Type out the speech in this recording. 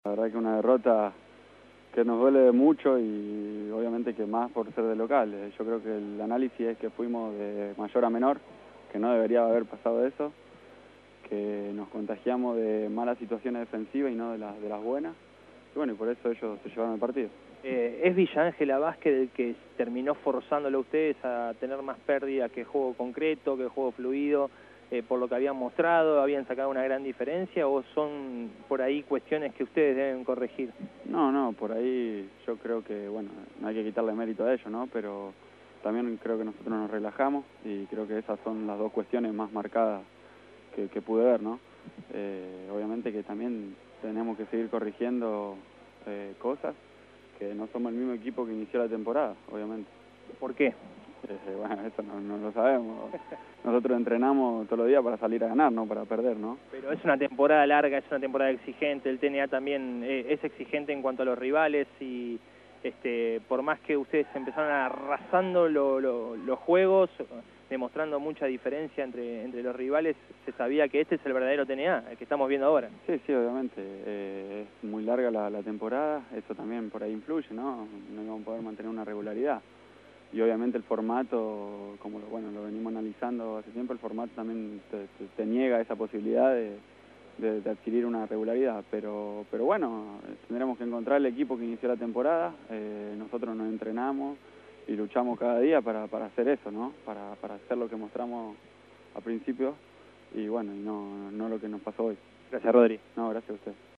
La verdad que una derrota que nos duele mucho y obviamente que más por ser de local. Yo creo que el análisis es que fuimos de mayor a menor, que no debería haber pasado eso, que nos contagiamos de malas situaciones defensivas y no de las buenas. Y bueno, y por eso ellos se llevaron el partido. ¿Es Villa Ángel Vázquez el que terminó forzándolo a ustedes a tener más pérdida que juego concreto, que juego fluido, por lo que habían mostrado, habían sacado una gran diferencia, o son por ahí cuestiones que ustedes deben corregir? No, por ahí yo creo que, bueno, no hay que quitarle mérito a ellos, ¿no? Pero también creo que nosotros nos relajamos y creo que esas son las dos cuestiones más marcadas que pude ver, ¿no? Obviamente que también tenemos que seguir corrigiendo cosas, que no somos el mismo equipo que inició la temporada, obviamente. ¿Por qué? Bueno, eso no lo sabemos. Nosotros entrenamos todos los días para salir a ganar, no para perder, ¿no? Pero es una temporada larga, es una temporada exigente, el TNA también es exigente en cuanto a los rivales y por más que ustedes empezaron arrasando los juegos, demostrando mucha diferencia entre los rivales, se sabía que este es el verdadero TNA, el que estamos viendo ahora. Sí, obviamente. Es muy larga la temporada, eso también por ahí influye, ¿no? No vamos a poder mantener una regularidad. Y obviamente el formato, como lo venimos analizando hace tiempo, el formato también te niega esa posibilidad de adquirir una regularidad. Pero bueno, tendremos que encontrar el equipo que inició la temporada. Nosotros nos entrenamos y luchamos cada día para hacer eso, ¿no? Para hacer lo que mostramos a principio y bueno, y no lo que nos pasó hoy. Gracias, Rodri. No, gracias a usted.